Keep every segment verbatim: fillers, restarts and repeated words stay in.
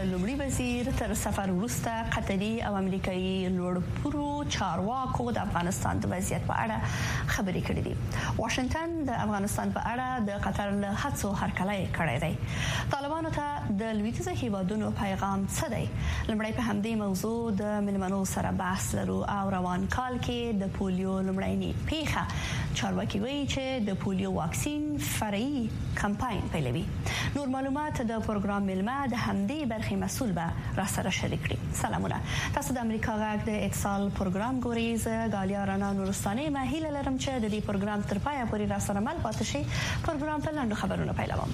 لومړي وزیر تر سفر وروسته قطري او امریکایي لوړپوړو چارواکو د افغانستان د وضعیت په اړه خبرې کړې دي. واشنگټن د افغانستان په اړه د قطر له هڅو هرکلی کړی دی. طالبانو ته د لویدیځ هیوادونو پیغام څه دی؟ لومړی په همدې موضوع د ملمنو سره بحث لرو او روان کال کې د پولیو لومړنۍ پیښه چارواکي وایي چې د پولیو واکسین فرعي کمپاین پیلوي. نور معلومات د پروګرام ملما د همدې برخې مسؤل به را سره شریک کړي. سلامونه، تاسو د امریکا غږ د اتصال پروګرام ګورئ. زه غالیا رانا نورستاني مهیله لرم چې د دې پروګرام تر پایه پورې را سره مل پاتې شئ. پروګرام په لاندې خبرونه پیلوم.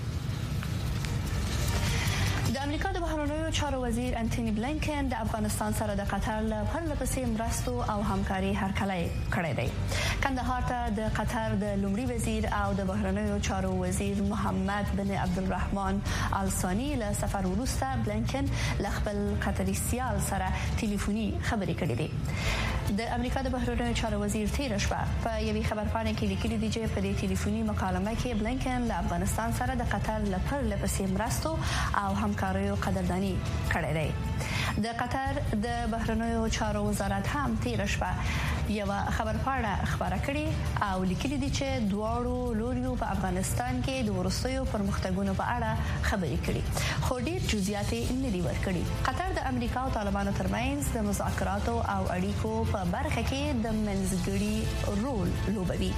د امریکا د بهرنیو چارو وزیر انټونی بلینکن د افغانستان سره د قطر له پرله پسې مرستو او همکاري هرکلی کړی دی. کندهار ته د قطر د لومړي وزیر او د بهرنیو چارو وزیر محمد بن عبدالرحمن آل ثاني له سفر وروسته بلینکن له خپل قطري سیال سره ټلیفوني خبرې کړې دي. د امریکا د بهرنیو چارو وزیر تیر شپه په یوې خبرپاڼه کې لیکلي دي چې په دې ټلیفوني مکالمه کې بلینکن له افغانستان سره د قطر له پرله پسې مرستو او همکاریو قدردانی کړې ده. د قطر د بهرنیو چارو وزارت هم تیر شپه یو خبرپاڼه خبره کړې او لیکلي دي چې دواړو لوریو په افغانستان کې د ورستیو پرمختګونو په اړه خبرې کړې، خو ډېر جزئیات یې نه دي ورکړي. قطر د امریکا او طالبانو ترمنځ د مذاکراتو او اړیکو په برخه کې د منځګړي رول لوبوي.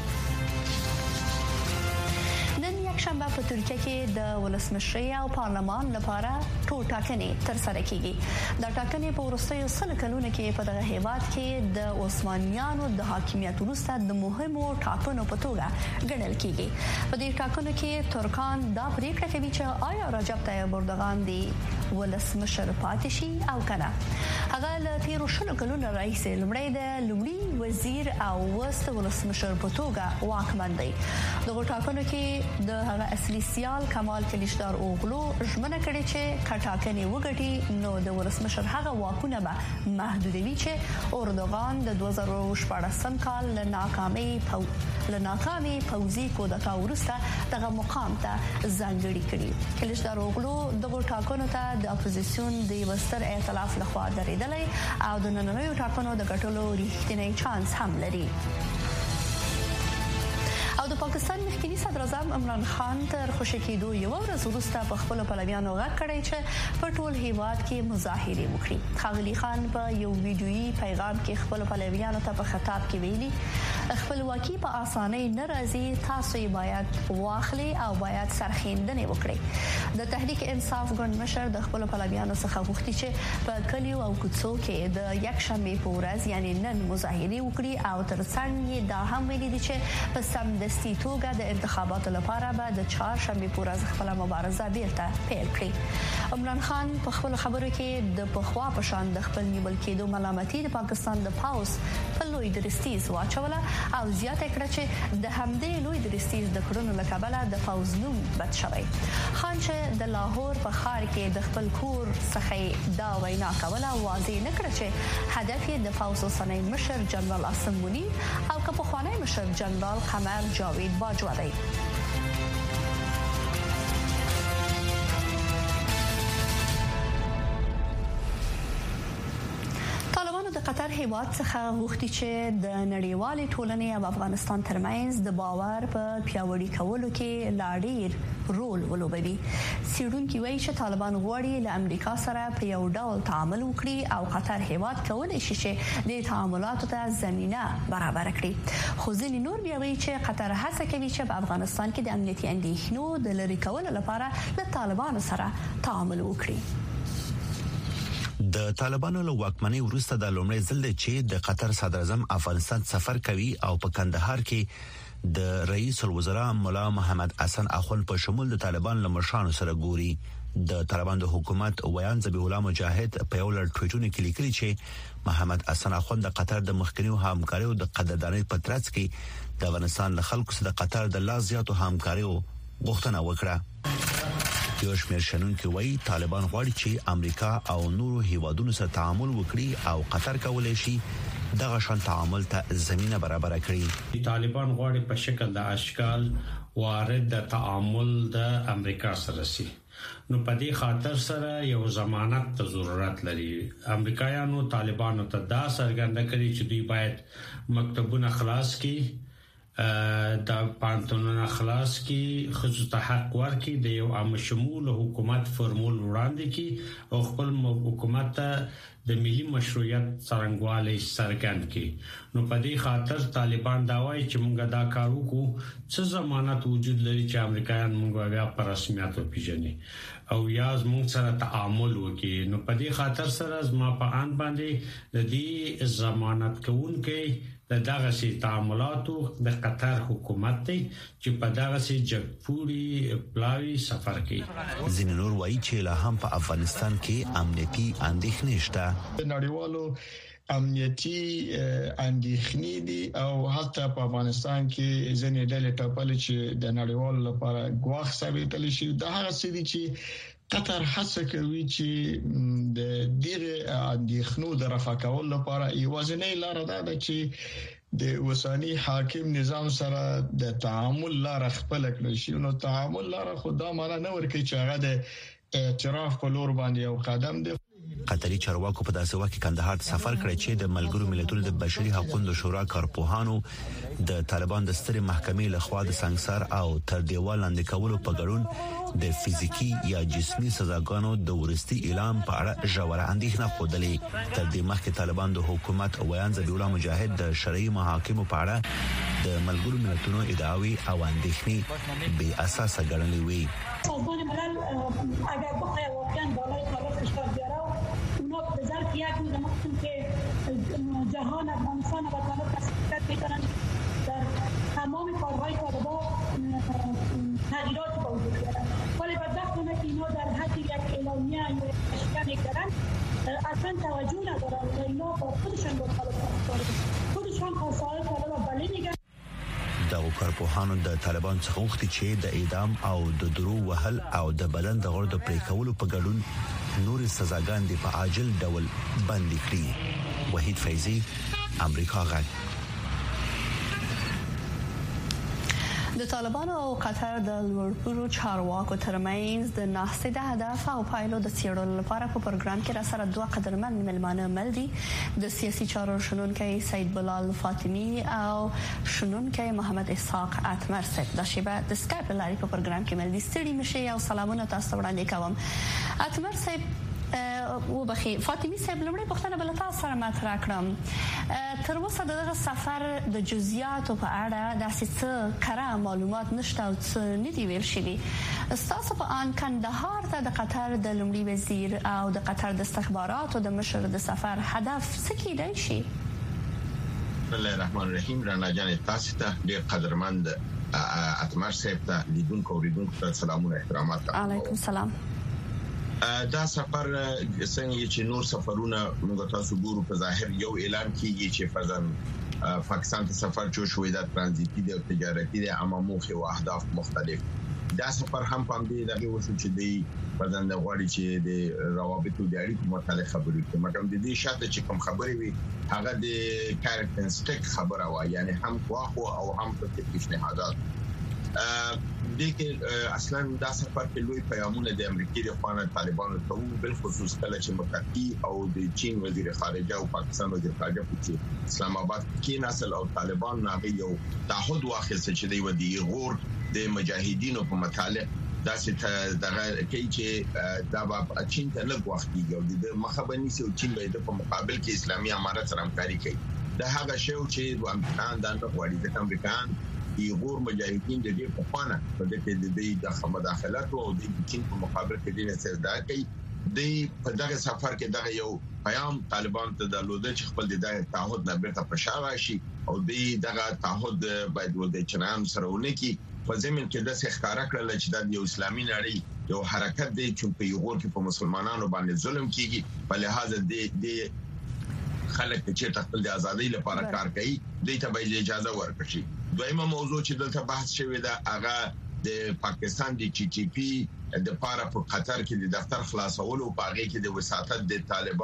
شنبه په ترکیه کې د ولسمشرۍ او پارلمان لپاره ټاکنې تر سره کیږي. د ټاکنې په وروستیو سلو کلونو کې په دغه هیواد کې د عثمانیانو د حاکمیت وروسته د مهمو ټاکنو په توګه ګڼل کیږي. په دې ټاکنو کې ترکان دا پریکړه کوي چې آیا رجب طیب اردوغان دی ولسمشر پاتې شي او کنه. هغه له تیرو شلو کلونو راهیسې لومړی د لومړي وزیر او وست ولسمشر په توګه واکمن دی. دغه ټاکنو کې د هغه اصلي سیال کمال کلیشدار اوغلو ژمنه کړې چې کټاکنې وګټي نو د ولسمشر هغه واکونه به محدودوي چې اردوغان د دوه زره شپاړسم کال له ناکامۍ پو له ناکامۍ پوځي کودتا وروسته دغه مقام ته ځانګړي کړي. کلیشدار اوغلو دغه ټاکنو ته د اپوزیسیون د وستر ائتلاف لخوا درېدلې او د نننیو ټاکنو د ګټلو ریښتینی چانس هم لري. او د پاکستان مخکنی صدر اعظم عمران خان تر خوشی کېدو یو ورځ وروسته په خپل پلویانو غږ کړی چې په ټول هیواد کې مظاهره وکړي. خاغلی خان په یو ویډیویي پیغام کې خپل پلویانو ته په خطاب کې ویلي خپلواکي په اسانۍ نه راځي، تاسو یې باید واخلي او باید سرښندنې وکړي. د تحریک انصاف ګوند مشر د خپل پلویانو څخه غوښتي چې په کلیو او کوڅو کې د یک شنبه په ورځ یعنی نن مظاهره وکړي او ترڅنګ یې دا هم ویلي دي چې په سمدستي توګه د انتخاباتو لپاره به د چهارشنبه په ورځ خپل مبارزه بیرته پیل کړي. عمران خان په خپل خبرو کې د پخوا په شان د خپل نیول کېدو ملامتي د پاکستان د پاوس په لوی درستیز واچوله او زیاته کړه چې د همدې لوی درستیز د کړنو لکبله د پاوز نوم بد شوی. خان چې د لاهور په ښار کې د خپل کور څخه دا وینا کوله واضح نه کړ چې هدف یې د پاوس اوسنی مشر جنرال عاصم منیر او که پخوانی مشر جنرال قمر جاوید باجوا دی. قطر هیواد څخه غوښتي چې د نړیوالې ټولنې او افغانستان ترمنځ د باور په پیاوړي کولو کې لا ډېر رول ولوبوي. څېړونکي وایي چې طالبان غواړي له امریکا سره په یو ډول تعامل وکړي او قطر هیواد کولی شي چې د تعاملاتو ته زمینه برابر کړي. خو ځینې نور بیا وایي چې قطر هڅه کوي چې په افغانستان کې د امنیتي اندېښنو د لرې کولو لپاره له طالبانو سره تعامل وکړي. د طالبانو له واکمنۍ وروسته د لومړي ځل دی چې د قطر صدر اعظم افغانستان سفر کوي او په کندهار کې د رئیس الوزرا مولا محمد حسن اخوند په شمول د طالبان له مشرانو سره ګوري. د طالبان د حکومت ویان ذبیح الله مجاهد په یو لړ ټویټونو کې لیکلي چې محمد حسن اخوند د قطر د مخکنیو همکاریو د قدردانۍ په ترڅ کې د افغانستان له خلکو سره د قطر د لا زیاتو همکاریو غوښتنه وکړه. یو شمېر شنونکي وایي طالبان غواړي چې امریکا او نورو هیوادونو سره تعامل وکړي او قطر کولای شي دغه شان تعامل ته زمينه برابر کړي. طالبان غواړي په شکل د اشکال وارد د تعامل د امریکا سره شي نو په دې خاطر سره یو ضمانت ته ضرورت لري. امریکایانو طالبانو ته دا څرګنده کړي چې دوی باید مکتبونه خلاص کړي، د پانتونونو خلاص کړي، خصوصي ته حق ورکړي، د یو عام شمول حکومت فرمول وړاندې کړي او خپل حکومت ته د ملي مشروعیت څرنګوالی څرګند کړي. نو په دې خاطر طالبان دا وایي چې موږ دا کار وکړو، څه ضمانت وجود لري چې امریکایان موږ بیا په رسمیت وپیژني او یا موږ سره تعامل وکړي. نو په دې خاطر سره زما په ان باندې د دې ضمانت کوونکې د دغه سي تعاملاتو د قطر حکومت ته چې په دغه سي جګپوري پلاوی سفر کوي. زینور وایي چې لا هم په افغانستان کې امنیتي اندېښنې شته. نړیوالو امنیتي اندېښنې دي او حتی په افغانستان کې ځینې ډلې ټاپلې چې د نړیوالو لپاره ګواښ ثابتېدل شي. دا هغه څه دي چې قطر هڅه کوي چې د دغه اندېښنو د رفع کولو لپاره یوازینۍ لار ده چې د وسانی حاکم نظام سره د تعامل لار خپل کړی شي. نو تعامل لار خدا معنی نه ورکوي چې هغه د اعتراف په لور باندې یو قدم دی. قطري چارواکو په داسې وخت کې کندهار سفر کړی چې د ملګرو ملتونو د بشري حقوقو شورا کارپوهانو د طالبان د سترې محکمې لخوا د سنگسار او تر دیوال لاندې کولو په ګډون د فزیکی یا جسمي سزاګانو د ورستي اعلان په اړه ژوره اندېښنه خوده. تر دې مخکې طالبان د حکومت ویان ذبیح الله مجاهد د شرعي محاکمو په اړه د ملګرو ملتونو ادعاوی او اندېښنې بې اساسه ګڼلې وې. سازمان ملل اگر بخواه واقعا بالای طالب فشار بیاره اونا به ظرف یک روز ممکن که جهان افغانستان و طالب تصدیق میکنن در تمام کارهای طالبان تغییراتی با وجود بیارن. ولی بدبختانه که اینا در حد یک اعلامیه یا اشکال میکنن اصلا توجه ندارن و اینا با خودشان با طالب خودشان خواستهای طالب بله میگن. دغه کارپوهانو د طالبان څخه وغوښتي چې د اعدام او د درو وهل او د بدن د غړو د پرې کولو په ګډون نور سزاګان په عاجل ډول بند کړي. وحید فیضی، امریکا غږ. د طالبانو او قطر د لوړپوړو چارواکو ترمنځ د ناستې د هدف او پایلو د څېړلو لپاره په پروګرام کې را سره دوه قدرمن ملمانه مل دي. د سیاسي چارو شنونکي سید بلال فاطمی او شنونکي محمد اسحاق اتمر صاحب د شیبه د سکایپ لاري په پروګرام کې مل دي. ستړي مشه او سلامونه تاسو وړاندې کوم. اتمر صاحب و بخي فاطمی صاحب لمړی پښتنه بل تاسو سره مطرح کړم. تر اوسه دغه سفر د جزئیاتو په اړه د څه کره معلومات نشته او څه ندي ویل شوی. تاسو په ان کندهار ته د قطر د لمړي وزیر او د قطر د استخباراتو د مشر د سفر هدف څه کیدای شي؟ بسم الله الرحمن الرحیم. رانا جان تاسو ته ډیر قدرمند اتمر صاحب ته لیدونکو اوریدونکو ته سلامونه احترامات. علیکم سلام. دا سفر څنګه چې نور سفرونه موږ تاسو ګورو په ظاهر یو اعلان کیږي چې فرضاً پاکستان ته سفر جو شوې د ترانزیتي او تجارتي د عامه او اهداف مختلف. دا سفر هم په دې دغه وسو چې دی فرضاً د غواړي چې د روابطو د اړیکو متعلق خبرې کوي. مګر د دې شاته چې کوم خبرې وي هغه د کارکټنسټیک خبره وایي، یعنی هم خواخو او هم په پیشنهادات. د کې اصلا دا سفر په لوی پیغامونه د امریکای د خوانه طالبانو ته وو، بل خصوص کله چې متحدي او د چین وزیر خارجه او پاکستان وزیر خارجه په اسلام آباد کې نسل او طالبان نه یو تعهد واخیست چې دی ودی غور د مجاهدینو په متعلق دا چې دغه کې چې دا په چین ته لږ وخت کېږي د مخابني سي او چین به د په مقابل کې اسلامي امارات سره همکاري کوي. دا هغه شی چې د امریکان د غوړي د امریکان ایغور مجاهدین د دې په خوانه په دې کې د دې د مداخلات او د چین په مقابل کې د استعداد کوي. د په دغه سفر کې دغه یو پیغام طالبان ته د لوده چې خپل د تعهد نه بیرته پښاوه شي او د دغه تعهد باید ود چنان سرهونه کې په زمين کې د ښکارا کړل چې د یو اسلامي نړۍ یو حرکت دی چې په ایغور کې په مسلمانانو باندې ظلم کیږي. په لحاظ د د خلک چې خپل د ازادۍ لپاره کار کوي د ته به اجازه ورکړي. دویمه موضوع چې دلته بحث شوی دا هغه د پاکستان د ټي ټي پی د پاره په قطر کې د دفتر خلاصولو په هغه کې د وساتت د طالبانو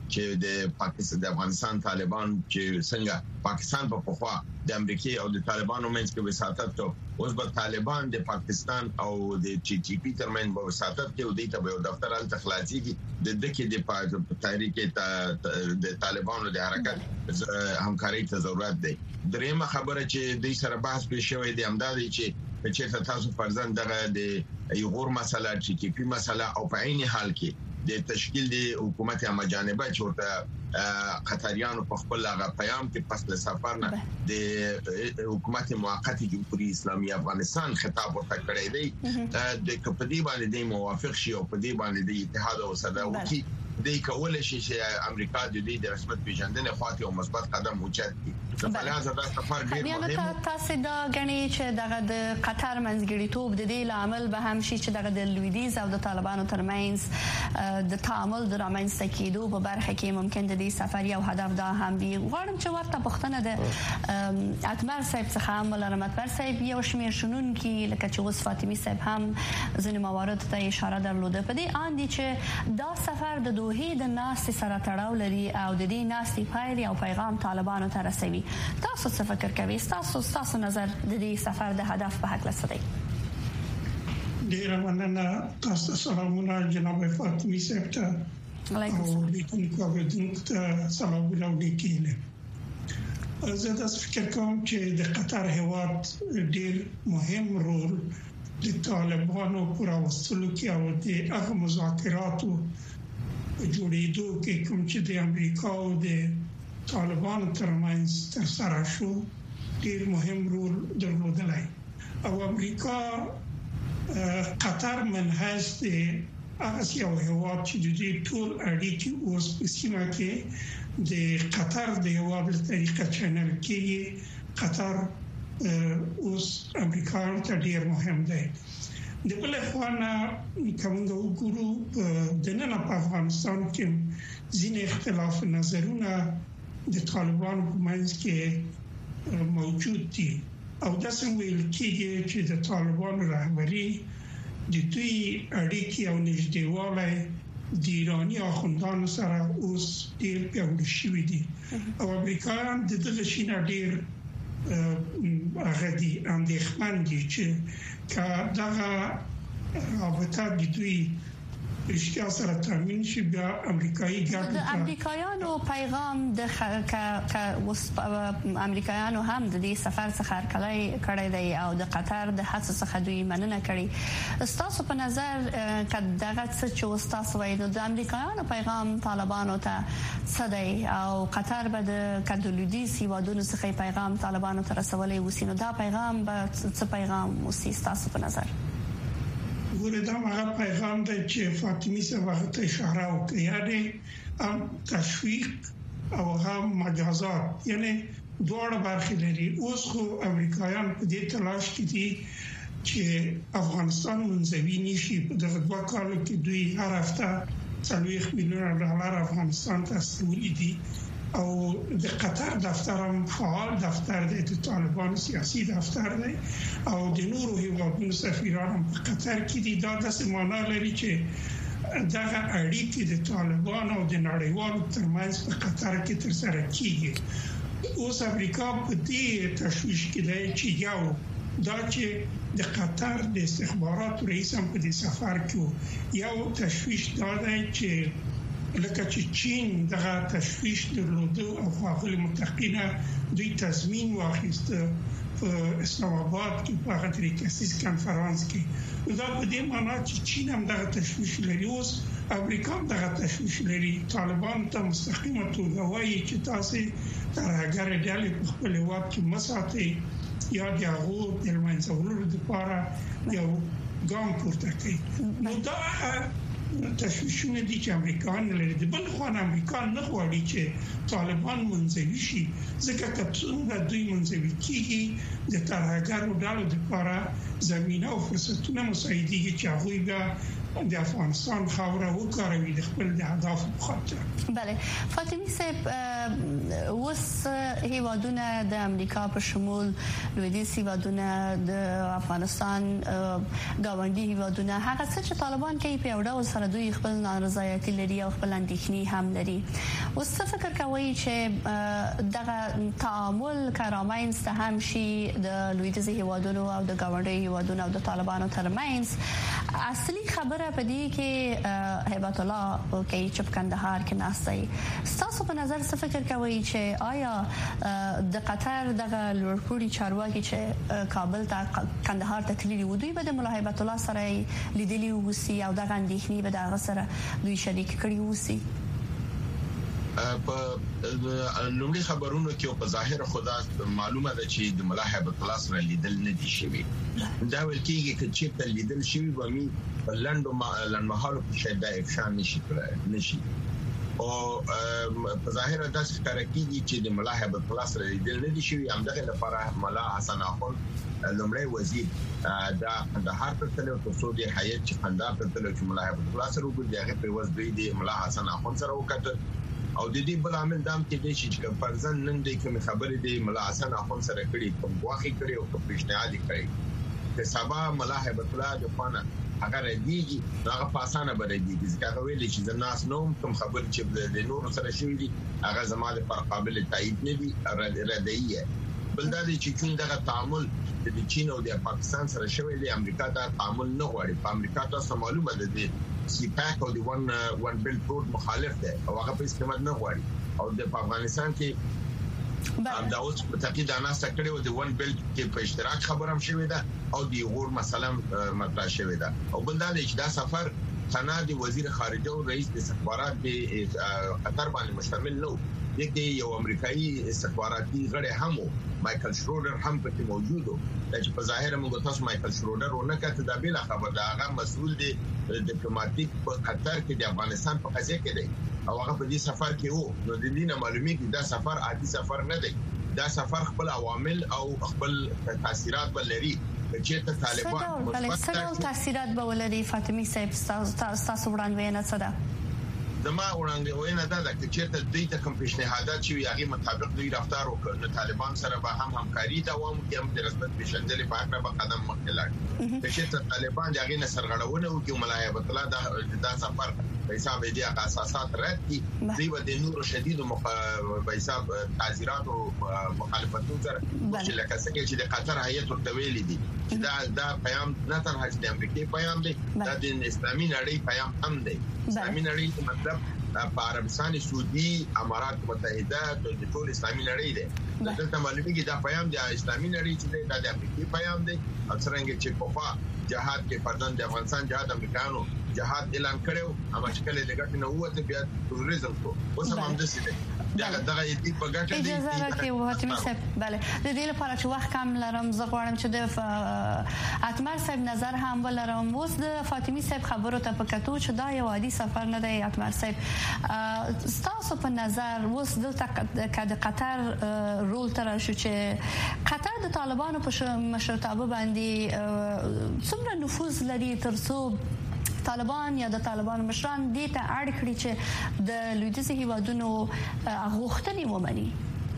چې د پاکستان د افغانستان طالبان چې څنګه پاکستان په پخوا د امریکای او د طالبانو منځ کې وساتت ته اوس به طالبان د پاکستان او د ټي ټي پی ترمن په وساتت کې د دې په دفتر ال تخلاصي کې د دکې د تحریک د طالبانو د حرکت همکاري ته ضرورت دی. درېمه خبره چې د سره بحث پیښ شوی دی همداري چې چې تاسو فرضاً دغه د یغور مسله ټي ټي پی مسله او په عین حال کې د تشکیل د حکومت امجانبه چې ورته قطریانو په خپل هغه پیغام کې پس له سفر نه د حکومت موقته جمهوریت اسلامي افغانستان خطاب ورته کړی دی د کپدی باندې د موافق شي او په دې باندې د اتحاد او صداوتی د کول شي چې امریکا د دې د رسمیت پیژندنې خاطر او مثبت قدم اوچت کړي. په لحاظ دا سفر ډیر مهم دی. تاسو دا غني چې دغه د قطر منځګړیتوب د دې لامل به هم شي چې دغه د لویدیز او د طالبانو ترمنځ د تعامل د رامنځته کېدو په برخه کې ممکن د دې سفر یو هدف دا هم وي. غواړم چې ورته پښتنه د اتمر صاحب څخه هم علامت بر صاحب یو شمیر شنون کې لکه چې اوس فاطمی صاحب هم ځینې موارد ته اشاره درلوده په دې اندي چې دا سفر د دوه د ناستي سره تړاو لري او د دې ناستي پایلې او پیغام طالبانو ته رسوي. تاسو څه فکر کوئ؟ تاسو تاسو نظر د دې سفر د هدف په حق لسدي؟ ډیر مننه. تاسو سلامونه جناب فاطمی صاحب ته او لیکونکو اوریدونکو ته سلامونه وکړم. زه د فکر کوم چې د قطر هیواد ډیر مهم رول د طالبانو پر راوستلو کې او د هغه مذاکراتو جوړېدو کې کوم چې د امریکا او د طالبانو ترمنځ تر سره شو ډیر مهم رول درلودلی او امریکا قطر منحص دی هغه یو هیواد چې د دې ټول اړیکې اوس په سیمه کې د قطر د هیواد له طریقه چینل کې قطر اوس امریکا ته ډیر مهم دی. د بل خوانا کومه وګورو د نن په افغانستان کې ځینې اختلاف نظرونه د طالبانو په منځ کې موجود دي او د سمویل کېږي چې د طالبانو رهبری د دوی اړیکې او نږدېوالی د ایرانی اخوندانو سره اوس ډیر پیاوړي شوي دي او امریکایان د دغه شي نه ډیر هغه دي اندېښمن دي چې که دغه رابطه د دوی رښتیا سره تامین شي بیا امریکایي ګټه د امریکایانو پیغام د ک اوس امریکایانو هم د دې سفر څخه هرکلی کړی دی او د قطر د هڅو څخه دوی مننه کړې. تاسو په نظر ک دغه څه چې اوس تاسو وایي نو د امریکایانو پیغام طالبانو ته څه دی او قطر به د کډولودیس هیوادونو څخه پیغام طالبانو ته رسولای وسی نو دا پیغام به څه پیغام وسی تاسو په نظر؟ ګوره دا هغه پیغام دی چې فاطمی صاحب ته اشاره وکړه یعنی هم تشویق او هم مجازات یعنی دواړه برخې لري. اوس خو امریکایان په دې تلاش کې دي چې افغانستان منځوي نشي. په دغه دوه کالو کې دوی هر هفته څلوېښت میلیونه ډالر افغانستان ته استولي دي او د قطر دفتر هم فعال دفتر دی د طالبانو سیاسي دفتر دی او د نورو هیوادونو سفیران هم په قطر کې دي. دا داسې معنا لري چې دغه اړیکې د طالبانو او د نړیوالو ترمنځ په قطر کې تر سره کیږي. اوس امریکا په دې تشویش کې دی چې یو دا چې د قطر د استخباراتو رئیس هم په دې سفر کې یو تشویش دا دی چې لکه چې چین دغه تشویش درلوده او خپل متقینه دوی تضمین واخیست په اسلام آباد کې په هغه طریقې کانفرنس کې دا په دې معنی چې چین هم دغه تشویش لري. اوس امریکا هم دغه تشویش لري. طالبان ته مستقیمه توګه وایي چې تاسو تر هغه ډلې په خپل هیواد کې مساتې یا د هغو د منځورولو لپاره یو ګام پورته کوي. نو دا تشویشونه دي چې امریکایان لري. د بل خوا امریکایان نه غواړي چې طالبان منځوي شي ځکه چې څنګه دوی منځوي کیږي د ترهګرو ډلو لپاره زمينه او فرصتونه مساعدېږي چې هغوی به د افغانستان خاوره وکاروي د خپل د اهدافو په خاطر. بله فاطمی صاحب اوس هیوادونه د امریکا په شمول لویدیځ هیوادونه د افغانستان گاونډي هیوادونه هغه څه چې طالبان کوي په یو ډول سره دوی خپل نارضایتي لري او خپل اندېښنې هم لري. اوس څه فکر کوي چې دغه تعامل کاراماینس ته هم شي د لویدیځ هیوادونو او د گاونډي هیوادونو او د طالبانو ترمنځ؟ اصلي خبره په دې کې هیبت الله کوي چې په کندهار کې ناسي. تاسو په نظر څه فکر کوي چې آیا د قطر دغه لوړپوړي چارواکي چې کابل ته کندهار ته تللي و دوی به د ملا هیبت الله سره لیدلي وسی او دغه اندېښنې به دغه سره دوی شریک کړي وسی؟ په لومړي خبرونو کې په ظاهر خدا معلومه ده چې د ملا هیبت الله سره لیدل نه دي شوی. دا ول کېږي چې په لیدل شوی و می لندو لنمحالو په شاید افشان نشي کړای نشي او په ظاهر دا ښکار کېږي چې د ملا هیبت الله سره لیدل نه دي شوی. همدغه لپاره ملا حسن اخون لومړی وزیر دا کندهار ته تلو په سعودي هیئت چې کندهار ته تلو چې ملا هیبت الله سره وګوري هغه په وځ دی ملا حسن اخون سره وکړ او د دې بل عامل دام کې دی چې فرضاً نن د کوم خبرې دی ملا حسن اخون سره کړي کوم واخی کړي او کوم پیشنهاد کړي چې سبا ملا هیبت الله د فانا هغه ردیږي هغه په اسانه بردیږي ځکه ویل چې د ناس نوم کوم خبر چې د نور سره شوی دي هغه زماده پر قابل تایید نه دي ردیه. بل دا چې کوم دغه تعامل د چین او د پاکستان سره شوی دی امریکا دا تعامل نه غواړي. په امریکا تاسو معلومه ده دی سی پاک او د ون ون بیل روډ مخالف ده او هغه په استعمال نه غواړي او د افغانستان کې هم دا اوس په تاکید انا سکړې او د ون بیل کې په اشتراک خبرم شوې ده او د غور مثلا مطرح شوې ده. او بل دا چې دا سفر قنادي وزیر خارجه او رئیس د استخبارات د قطر باندې مشتمل نو یکي یو امریکایي استخباراتي غړی هم مايكل شرودر هم پکې موجود و چې په ظاهر موږ تاسو مايكل شرودر ورنکته دا بیل خبر دا هغه مسؤل دی ډیپلوماټیک په قطر کې د افغانستان په قضیه کې دی او هغه په دې سفر کې وو. نو د دې نه معلومي چې دا سفر عادي سفر نه دی. دا سفر خپل عوامل او خپل تاثیرات بلري چې ته طالبان مثبت تاثیرات به ولري. فاطمی صاحب تاسو وړاندوینه څه ده؟ زما وړاندوینه دا ده چې ته دوی ته کوم پیشنهادات چې هغه مطابق دوی رفتار وکړي نو طالبان سره به هم همکاري دوام کوي هم د رسمت پیشندلې په اړه به قدم مخکې لاړ چې ته طالبان هغه نه سرغړونه وکړي ملا هیبت الله دا دا سفر په حساب دي هغه اساسات رد دي دوی به د نور شدید په حساب تعزیرات او مخالفتونو سره چې لکه څنګه چې د قطر هیئت ورتویل دي چې دا دا پیغام نه تنها د امریکای پیغام دی دا د اسلامي نړۍ پیغام هم دی. اسلامي نړۍ مطلب په عربستان سعودي امارات متحده د ټول اسلامي نړۍ دی. دلته معلومیږي دا پیغام د اسلامي نړۍ چې د امریکای پیغام دی. څنګه چې په خوا جهاد کې پردان د افغانستان جهاد امریکانو جهاد اعلان کړو اما شکل د ګټ نه وته بیا ټوریزم کو اوس هم د سیده دا دغه دې په ګټه دي. اجازه راکړئ وحتمی صاحب. بله د دې لپاره چې وخت کم لرم زه غواړم چې د اتمر صاحب نظر هم ولرم. اوس د فاطمی صاحب خبرو ته پکاتو چې دا یو عادي سفر نه دی. اتمر صاحب تاسو په نظر اوس دلته د قطر رول تر شو چې قطر د طالبانو په مشرتابه باندې څومره نفوذ لري ترڅو طالبان یا د طالبان مشران دې ته اړ کړی چې د لویدیځ هیوادونو غوښتنې ومني؟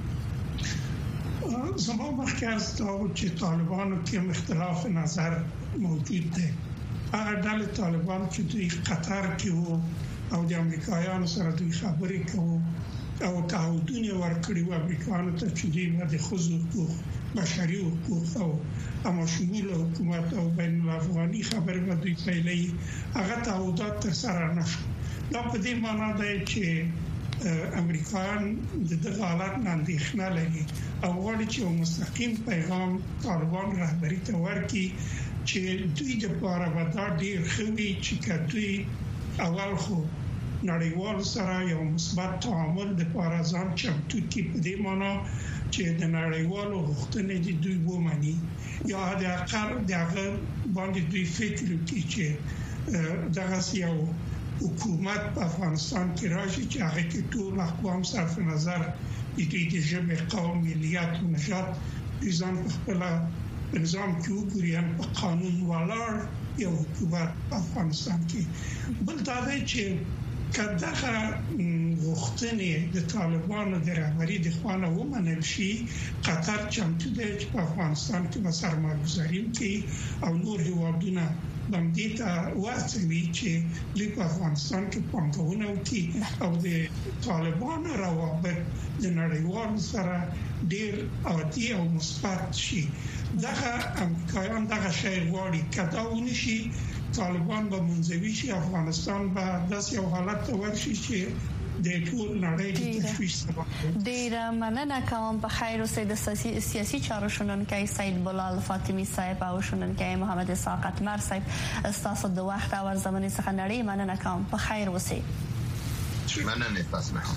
زما مخکې تاسو چې طالبانو کې اختلاف نظر موجود دی. هغه ډول طالبان چې دوی قطر کې وو او د امریکایانو سره دوی خبرې کوي او تعهدونه ورکړي وو امریکایانو ته چې دوی د خصوصي حقوق بشري حقوق او اما شمول حکومت او بین الافغاني خبرې به دوی پیلې هغه تعهدات تر سره نشو. دا په دې معنی دی چې امریکایان د دغه حالت نه اندېښنه لري او غواړي چې مستقیم پیغام طالبان رهبری ته ورکړي چې دوی د لپاره به دا ډیر ښه وي چې دوی اول خو نړیوال سره یو مثبت تعامل د لپاره ځان چمتو کړي په دې معنی چې د نړیوالو غوښتنې دي دوی ومني یا د اقل دغه باندې دوی فکر کوي چې دغه یو حکومت په افغانستان کې راشي چې هغه کې ټول اقوام صرف نظر د دې د ژبې قوم ملیت او نژاد د ځان په خپل نظام کې وګوري په قانون ولاړ یو حکومت په افغانستان کې. بل دا دی چې کله غوښتنې د طالبانو د رهبری د خوانه ومنل شي قطر چمتو دی چې په افغانستان کې به سرمایه‌گذاري کوي او نور هیوادونه باندې ته واسوي چې د افغانستان کې پانګونه وکړي او د طالبانو روابط د نړیوال سره ډیر عادي او مثبت شي. دغه امریکایان دغه شی غواړي کدا ونشي طالبان به منځوي شي افغانستان به داسې یو حالت ته ورشي چې د ټول نړۍ د تشویش سبب. ډیر مننه کوم. په خیر اوسئ. د سیاسي چارو شنونکي سید بلال فاطمی صاحب او شنونکي محمد اسحاق اتمر صاحب تاسو د وخت او زمانه څخه نړۍ مننه کوم. په خیر اوسئ. مننه تاسو نه.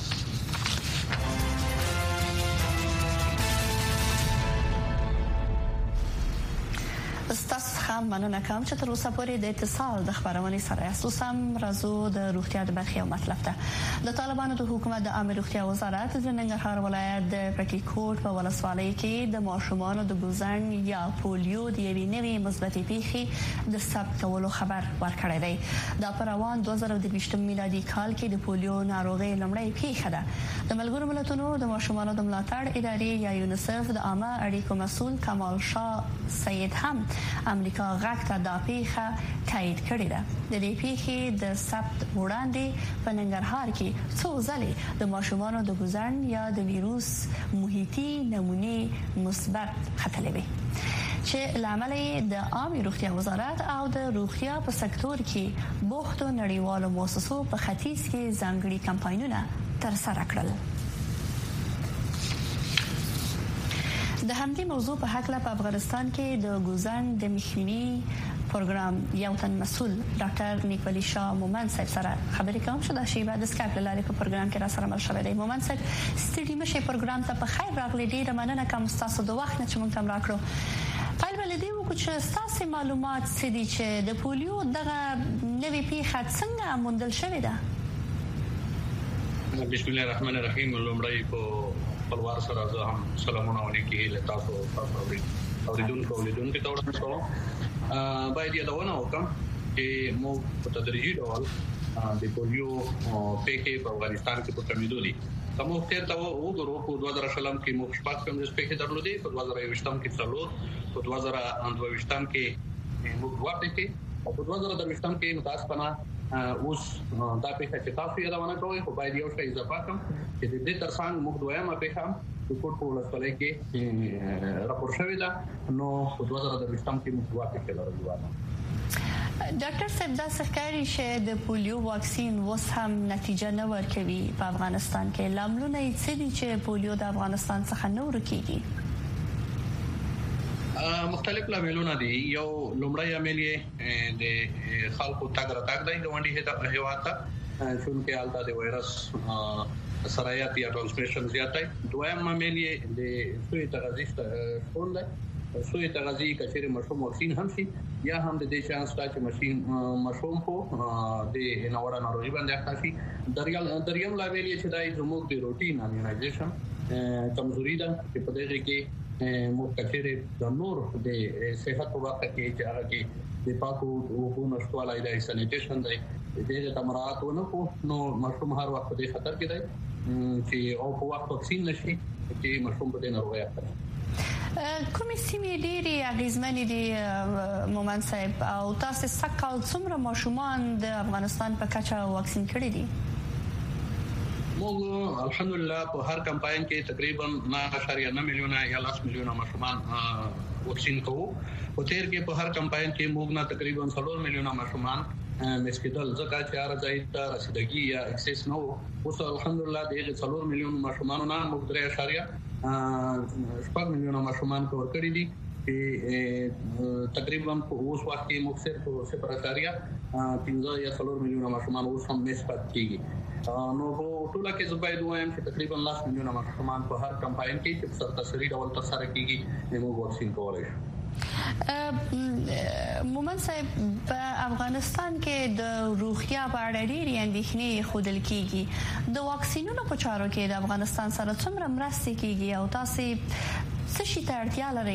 ستاسو هم مننه کوم چې تر اوسه پورې د اتصال د خبرونې سره یاست. هم راځو د روغتیا د برخې او مطلب ته. د طالبانو د حکومت د عامه روغتیا وزارت د ننګرهار ولایت د پټي کوټ په ولسوالۍ کې د ماشومانو د ګوزن یا پولیو د یوې نوې مثبتې پیښې د ثبت کولو خبر ورکړی دی. دا په روان دوه زره دوه میلادي کال کې د پولیو ناروغي لومړۍ پیښه ده. د ملګرو ملتونو د ماشومانو د ملاتړ ادارې یا یونیسف د عامه اړیکو مسؤل کمال شاه سید هم امریکا غږ ته دا پیښه تایید کړې ده. د دې پیښې د ثبت وړاندې په ننګرهار کې څو ځلې د ماشومانو د ګوزن یا د ویروس محیطي نمونه مثبت ختلې وي چې لامل د عامه روغتیا وزارت او د روغتیا په سکتور کې بوختو نړیوالو مؤسسو په ختیځ کې ځانګړي کمپاینونه ترسره کړل. د همدې موضوع په حق له افغانستان کې د ګوزن د مخنیوي پروګرام یو تن مسؤل ډاکټر نیکولی شاه مومن صاحب سره خبرې کوم چې د شیبه د سکایپ لارې په پروګرام کې را سره مل شوی دی. مومن صاحب ستړي مشه پروګرام ته په خیر راغلی. ډیره مننه کوم تاسو د وخت نه چې موږ تم راکړو. پیل ولې دی وکړو چې تاسو معلومات څه دي چې د پولیو دغه نوې پیښه څنګه موندل شوې ده؟ بسم الله الرحمن الرحیم. لومړی په خپلوار سره زه هم سلامونه ولیکي له تاسو تاسو اوریدونکو اوریدونکو ته ورسوم. باید یادونه وکړم چې موږ په تدریجي ډول د پولیو پیښې په افغانستان کې په کمیدو دي. کوم وخت ته وګورو په دوه زره شلم کې موږ شپږ کم د پیښې درلودې، په دوه زره یوشتم کې څلور، په دوه زره دوه ویشتم کې موږ ورته کې او په دوه زره دوه ویشتم کې متاسفانه اوس دا پیښه چې تاسو یادونه کوئ خو باید یو شی اضافه کړم چې د دې ترڅنګ موږ دویمه پیښه د کوټ په ولسوالۍ کې راپور شوې ده. نو په دوه زره دوه ویشتم کې موږ واقع کړل. ډاکټر صاحب دا ښکاري چې د پولیو واکسین وس هم نتیجه نه ورکوي په افغانستان کې. لاملونه یې څه دي چې پولیو د افغانستان څخه نه ورکیږي؟ مختلف لاملونه دي. یو لومړی عامل یې د خلکو تګ راتګ دی ګاونډي هیواد ته چې حالت د وایرس سرایت یا ټرانسمیشن زیات دی. دویم عامل یې د سوی تغذیه شتون دی. سوی تغذیه کچېره مشروم واکسین هم شي یا هم د دې چانس چې ماشين مشروم په د نوړه ناروغي باندې اخته شي. دریم دریم لامل یې چې دای زموږ د روټین امینایزیشن کمزوري ده چې په دې کې موږ کچېره د نور د صحت په وخت کې چې هغه کې د پاکو اوبو نشټوالای د سانیټیشن دی دغه تمرات ونکو نو مشروم هر وخت د خطر کې دی چې او په وخت واکسین نشي چې مشروم په دې ناروغي اخته. کومې سیمې ډېرې اغیزمنې دي مومن صاحب او تاسو سکهال څومره ماشومان د افغانستان په کچه واکسین کړي دي؟ موږ الحمدلله په هر کمپاین کې تقریبا نه اشاریه نه میلیونه یا لاس میلیونه ماشومان واکسین کوو. په تیر کې په هر کمپاین کې موږ نه تقریبا څلور میلیونه ماشومان مسکیدل ځکه چې هر ځای ته رسیدګي یا اکسس نو. اوس الحمدلله دغه څلور میلیونه ماشومان نه موږ درې اشاریه شپږ میلیونه ماشومان کور کړی دي چې تقریبا په اوس وخت کې موږ صرف صفر اشاریه پنځه یا څلور میلیونه ماشومان اوس هم مسکات کیږي. نو په ټول کې زباید وایم چې تقریبا لاس میلیونه ماشومان په هر کمپاین کې چې سرتاسري ډول ترسره کیږي موږ واکسین کولای شو. مومن صاحب په افغانستان کې د روغتیا په اړه ډېرې اندېښنې ښودل کیږي. د واکسینونو په چارو کې د افغانستان سره څومره مرسته کیږي او تاسو څه شي ته اړتیا لرئ؟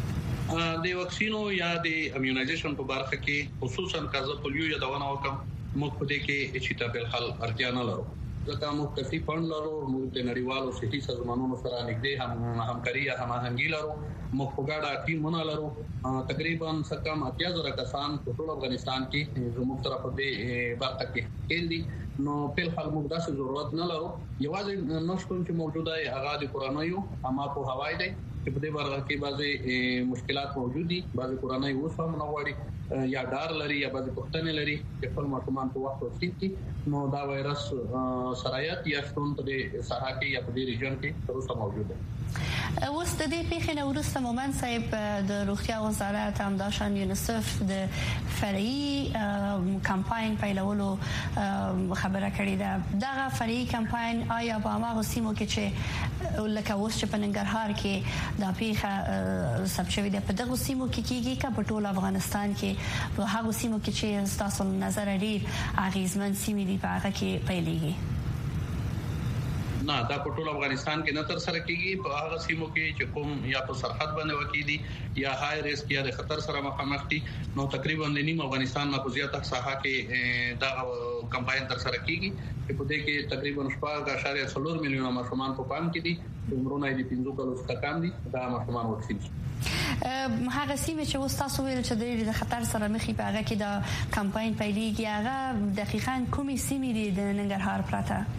د واکسینو یا د امیونایزیشن په برخه کې خصوصا کازه پولیو یادونه وکم موږ په دې کې چې ته بل حل اړتیا نه لرو ځکه موږ کافي فند لرو موږ د نړیوالو صحي سازمانونو سره نږدې هم همکاري یا هماهنګي لرو موږ په ګډه ټیمونه لرو تقریبا څکم اتیا زره کسان په ټول افغانستان کې زموږ سره په دې برخه کې کېندي نو په حال موږ داسې ضرورت نه لرو یوازې نشکون چې موجوده هغه د کورونایو اما په هوای دی چې په دې برخه کې بعضي مشکلات موجود دي بعضي کورونای اوس هم نه وړي یا ډار لري یا بعضي پښتنې لري چې خپل ماشومان په وخت ورسید کی نو دا وایرس سرایت یا شتون په دې ساحه کې یا په دې ریجن کې تر اوسه موجود دی اوس د دې پیښې نه وروسته مومن صاحب د روغتیا وزارت هم داشان یونیسف د فرعي کمپاین پیلولو خبره کړې ده دغه فرعي کمپاین آیا په هغه سیمو کې چې لکه اوس چې په ننګرهار کې د پیښه سب شوی د په دغه سیمو کې کیږي کا په ټول افغانستان کې په هغه سیمو کې چې تاسو نظر لري اغیزمن سیمې دي په هغه کې پیلېږي نه دا په ټول افغانستان کې نه تر سره کیږي په هغه سیمو کې چې کوم یا په سرحد باندې وکیدي یا های ریسک یا د خطر سره مخامخ دي نو تقریبا د نیم افغانستان نه په زیاته ساحه کې دا کمپاین تر سره کیږي چې په دې کې تقریبا شپږ اشاریه څلور میلیونه ماشومان په پام کې دي عمرونه یې پنځه کلو څخه کم دي دا ماشومان واکسین هغه سیمه چې اوس تاسو ویل چې د خطر سره مخې په هغه کې دا کمپاین پیلېږي هغه دقیقاً کومې سیمې دي د ننګرهار پراته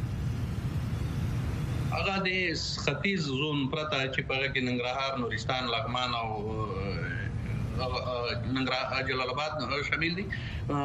هغه د ختیځ زون پرته چې په کې ننګرهار نورستان لغمان او ننګرهار جلال آباد شامل دي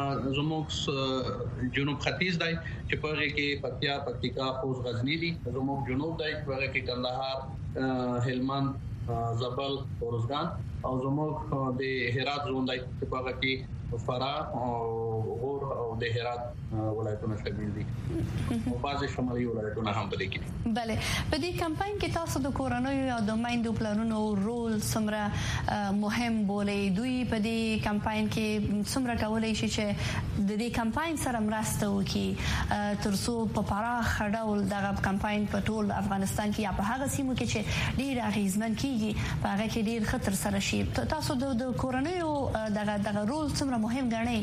زموږ جنوب ختیځ دی چې په کې پکتیا پکتیکا خوست غزنی دي زموږ جنوب دی په کې کندهار هلمند زابل اورزګان او زموږ د هرات زون دی چې په کې فراه او غور او د هرات ولایتونه شامل دي او بعض شمالي ولایتونه هم پدې کې بله په دې کمپاین کې تاسو د کورونایو او د مایندو پلانونو رول څومره مهم بولې دوی په دې کمپاین کې څومره کولای شي چې د دې کمپاین سره مرسته وکړي ترڅو په پراخ ډول دغه کمپاین په ټول افغانستان کې یا په هغه سیمو کې چې ډیر اغیزمن کیږي په هغه کې ډیر خطر سره شي تاسو د کورونایو دغه دغه رول څومره مهم ګڼئ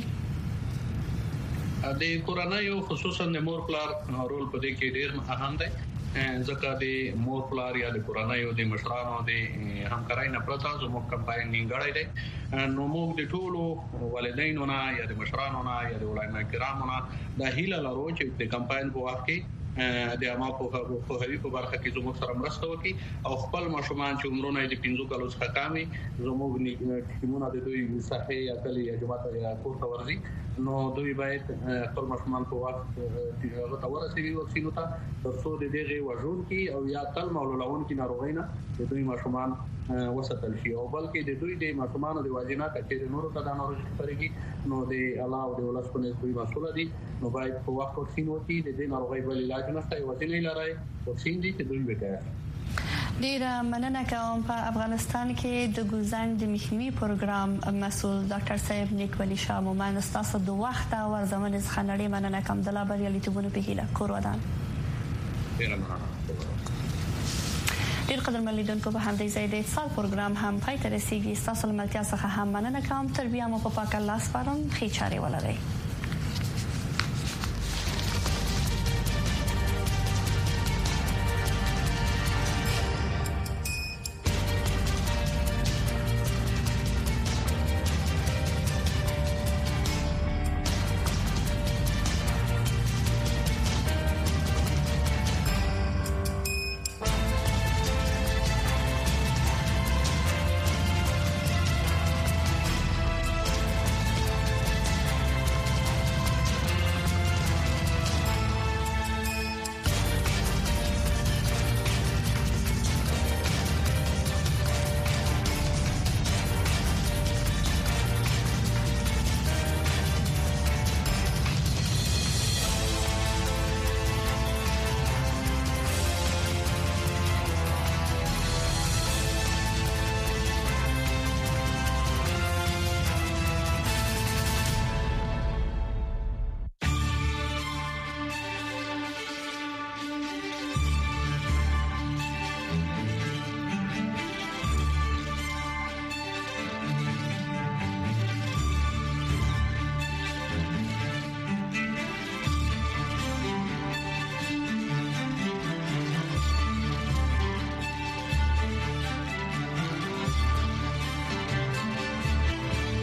د کورونایو خصوصا د مور پلار رول په دې کې ډیر اهم دی ځکه د مور پلار یا د کورونایو د مشرانو د همکارۍ نه پرته زموږ کمپاین نیمګړی دی نو موږ د ټولو والدینو نه یا د مشرانو نه یا د علماء کرامو نه د هیله لرو چې د کمپاین په وخت کې د عامه په هوی په برخه کې زموږ سره مرسته وکړي او خپل ماشومان چې عمرونه یې د پنځه کالو څخه کم وي زموږ ټیمونه د دوی صحه یا کلی یا جماعت یا کور ته ورځي نو دوی باید خپل ماشومان په وخت هغه ته ورسېږي واکسین ته ترڅو د دې وژون کې او یا تل مولولون کې ناروغي نه د دوی ماشومان وساتل شي او بلکې د دوی د ماشومان د واجبات چې نورو ته د ناروغي خبرېږي نو د الله او د ولس په نسبت دوی مسؤل دي نو باید په وخت واکسین وکړي د دې ناروغي بل علاج نشته یو ځینې لري واکسین دي چې دوی وکړي ډیر مننه کوم په افغانستان کې د ګوزنګ د مخنیوي پروګرام مسؤل ډاکټر صاحب نیک ولی شاه مومن تاسو د وخت او زمانه څخه نړۍ مننه کوم د لا بریالیتوبونو په هیله کور ودان ډیر مننه ډیر قدر ملیدونکو په همدې ځای د اتصال پروګرام هم پای ته رسیدي تاسو ملتیا څخه هم مننه کوم تر بیا مو په پاک الله سپارم خې چاري ولرئ